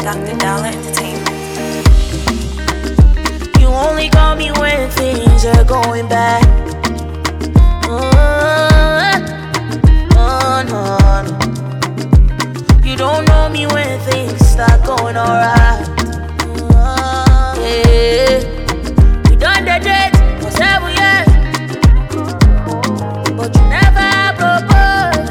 Dr. Dollar Entertainment. You only call me when things are going bad. Oh, no. You don't know me when things start going alright. Yeah. We done the date for 7 years, but you never proposed.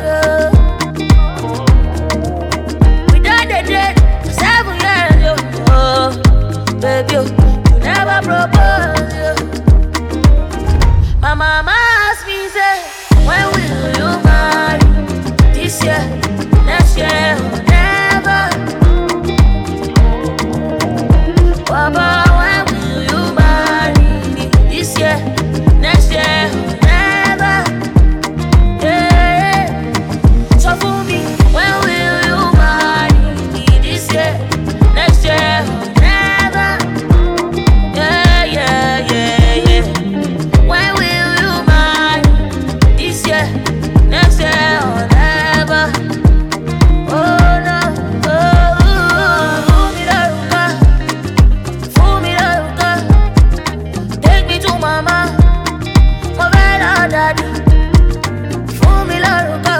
We done the date for 7 years, oh, baby, you never proposed. My mama asked me, say, when will you marry? This year, next year, or never. Papa, when will you marry? This year, next year, or never. Yeah. So for me, when will you marry? This year, next year, or never. Yeah. When will you marry? This year, next year, or never. Oh no, fool me the hookah, take me to mama, my better daddy. Fool me the hookah,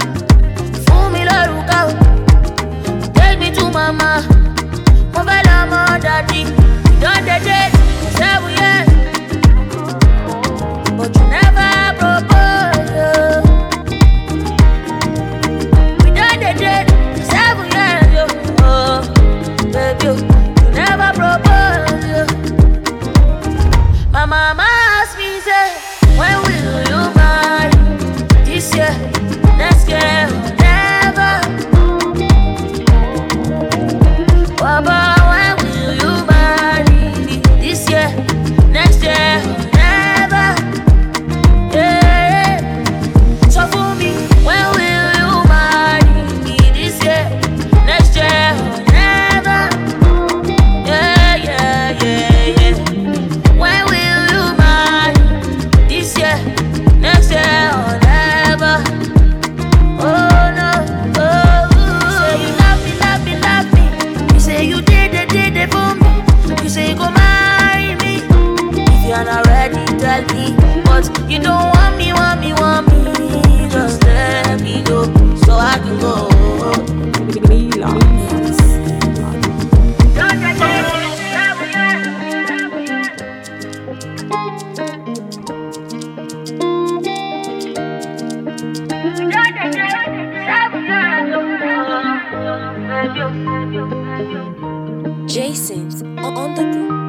take me to mama, my better daddy. We done the date for 7 years, but you never proposed. We done the date for 7 years, oh, baby, you never proposed. My mama asked me, say, when will you marry? This year, next year, or never. Papa, when will you marry? This year, next year, or never. Yeah. So for me, when will you marry? This year, next year, or never. Yeah. When will you marry? This year, next year, or never. Oh no, you say you love me. You say you did it for me. You say you go marry me. If you're not ready, tell me. But you don't want me. Just let me go, so I can go. Jason's on the beat.